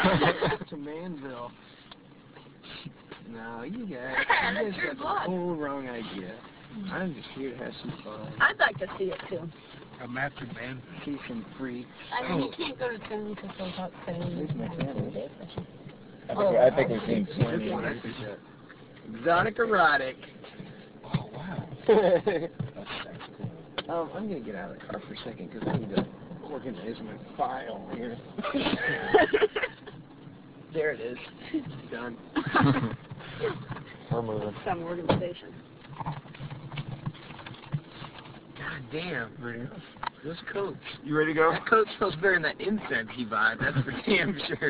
to Manville. No, you guys That's your got the block. whole wrong idea. I'm just here to have some fun. I'd like to see it too. A master band. See some freaks. I mean, you can't go to town because they'll talk Where's my camera? I think we've seen This plenty one of I these. picked up. Exotic erotic. Oh, wow. That's cool. I'm gonna get out of the car for a second because I need to organize my file here. There it is. Done. We're moving. Some organization. God damn, Bruno. Those coats. You ready to go? That coat smells better than that incensey vibe. That's for damn sure.